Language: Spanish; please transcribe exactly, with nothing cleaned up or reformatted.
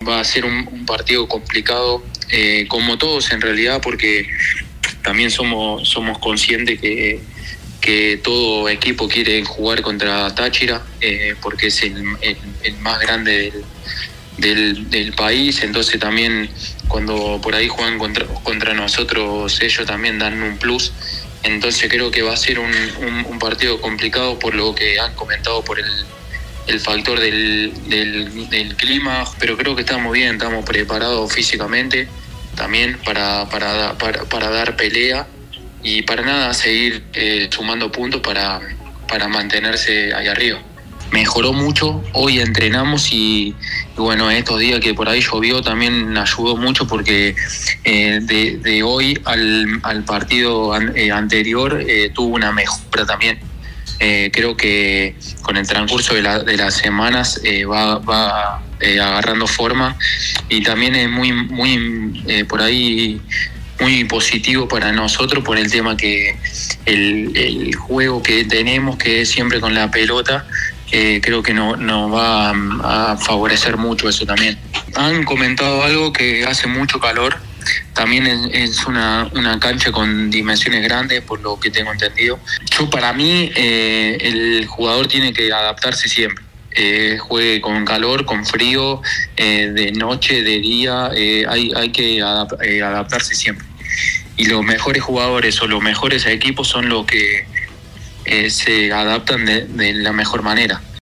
va a ser un, un partido complicado, eh, como todos en realidad, porque también somos, somos conscientes que, que todo equipo quiere jugar contra Táchira, eh, porque es el, el, el más grande del, del, del país. Entonces también cuando por ahí juegan contra, contra nosotros, ellos también dan un plus. Entonces creo que va a ser un, un, un partido complicado por lo que han comentado, por el, el factor del, del, del clima, pero creo que estamos bien, estamos preparados físicamente también para, para, para, para dar pelea y para nada seguir eh, sumando puntos para, para mantenerse ahí arriba. Mejoró mucho, hoy entrenamos y, y bueno, estos días que por ahí llovió también ayudó mucho porque eh, de, de hoy al, al partido an, eh, anterior eh, tuvo una mejora también. Eh, creo que con el transcurso de, la, de las semanas eh, va, va eh, agarrando forma y también es muy, muy eh, por ahí muy positivo para nosotros por el tema que el, el juego que tenemos, que es siempre con la pelota, Eh, creo que nos no va a, a favorecer mucho eso también. Han comentado algo que hace mucho calor, también es, es una, una cancha con dimensiones grandes, por lo que tengo entendido. Yo para mí eh, el jugador tiene que adaptarse siempre, eh, juegue con calor, con frío, eh, de noche, de día, eh, hay, hay que adap- eh, adaptarse siempre. Y los mejores jugadores o los mejores equipos son los que Eh, se adaptan de, de la mejor manera.